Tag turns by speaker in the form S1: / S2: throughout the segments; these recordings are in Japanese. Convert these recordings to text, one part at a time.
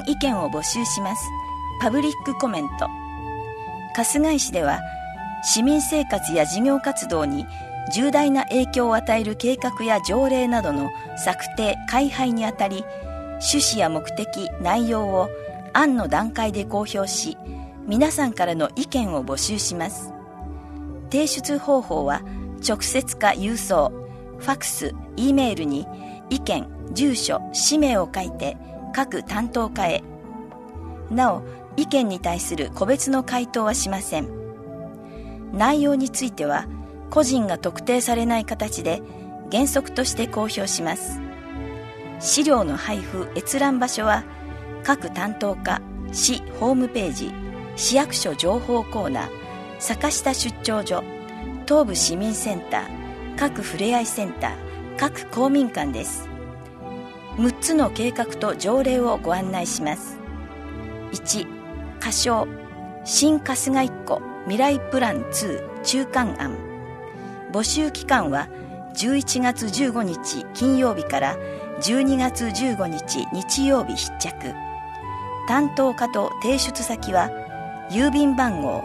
S1: 意見を募集します。パブリックコメント。春日井市では市民生活や事業活動に重大な影響を与える計画や条例などの策定・改廃にあたり、趣旨や目的・内容を案の段階で公表し、皆さんからの意見を募集します。提出方法は直接か郵送、ファックス、Eメールに意見、住所、氏名を書いて各担当課へ。なお、意見に対する個別の回答はしません。内容については個人が特定されない形で原則として公表します。資料の配布・閲覧場所は各担当課、市ホームページ、市役所情報コーナー、坂下出張所、東部市民センター、各ふれあいセンター、各公民館です。6つの計画と条例をご案内します。1、仮称新春日井湖未来プラン2中間案。募集期間は11月15日金曜日から12月15日日曜日必着。担当課と提出先は郵便番号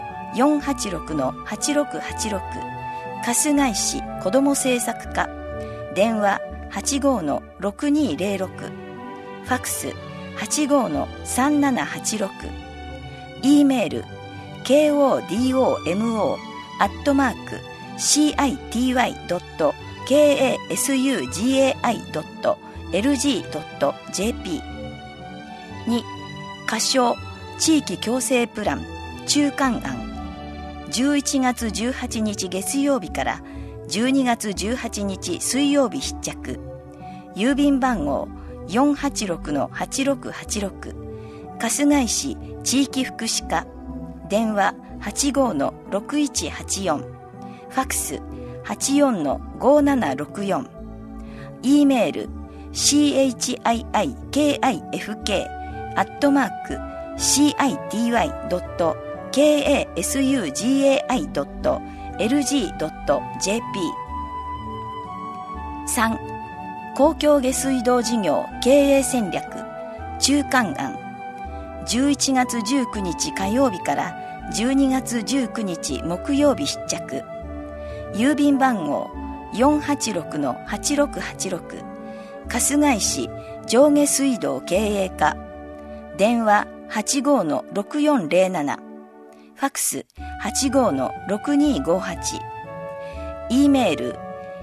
S1: 486-8686 春日井市子ども政策課、電話 85-6206、ファックス 85-3786、Eメール kodomo@city.kasugai.lg.jp。 2、仮称地域共生プラン中間案。11月18日月曜日から12月18日水曜日必着。郵便番号 486-8686 春日井市地域福祉課、電話 85-6184、ファックス 84-5764、Eメール chihik@city.kasugai.lg.jp。 3、公共下水道事業経営戦略中間案。11月19日火曜日から12月19日木曜日必着。郵便番号 486-8686 春日井市上下水道経営課、電話 85-6407、ファックス 85-6258、Eメール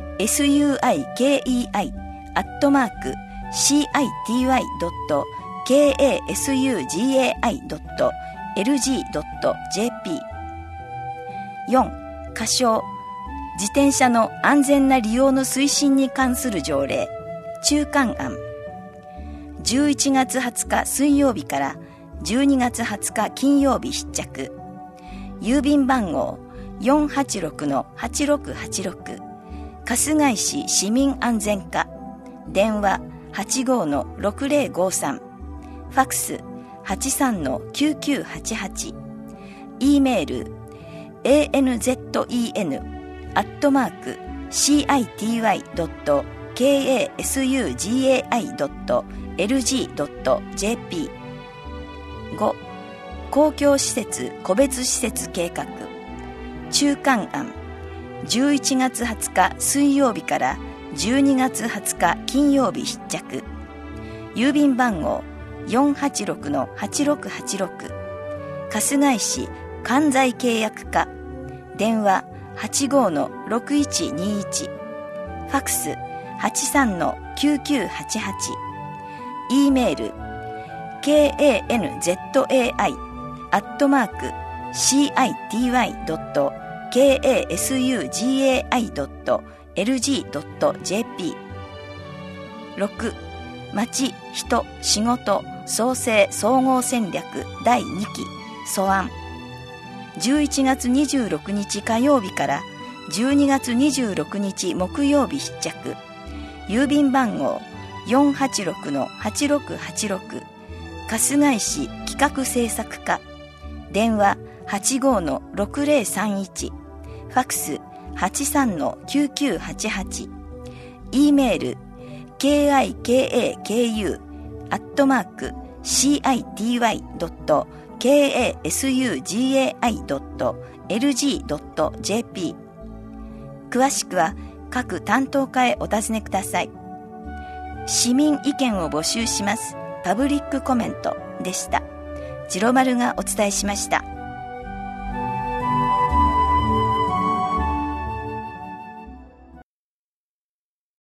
S1: suikei@city.kasugai.lg.jp。 4、仮称自転車の安全な利用の推進に関する条例中間案。11月20日水曜日から12月20日金曜日必着。郵便番号 486-8686 春日井市市民安全課、電話 85-6053、ファックス 83-9988、Eメール anzen.city.kasugai.lg.jp。 5、公共施設個別施設計画中間案。11月20日水曜日から12月20日金曜日必着。郵便番号 486-8686 春日井市管財契約課、電話 85-6121、ファックス 83-9988、Eメール kanzai@city.kasugai.lg.jp。 6、町、人、仕事、創生総合戦略第2期素案。11月26日火曜日から12月26日木曜日必着。郵便番号 486-8686 春日井市企画政策課、電話 85-6031、ファックス 83-9988、Eメール kikaku@city.kasugai.lg.jp。 city.kasugai.lg.jp。 詳しくは各担当課へお尋ねください。市民意見を募集します。パブリックコメントでした。次郎丸がお伝えしました。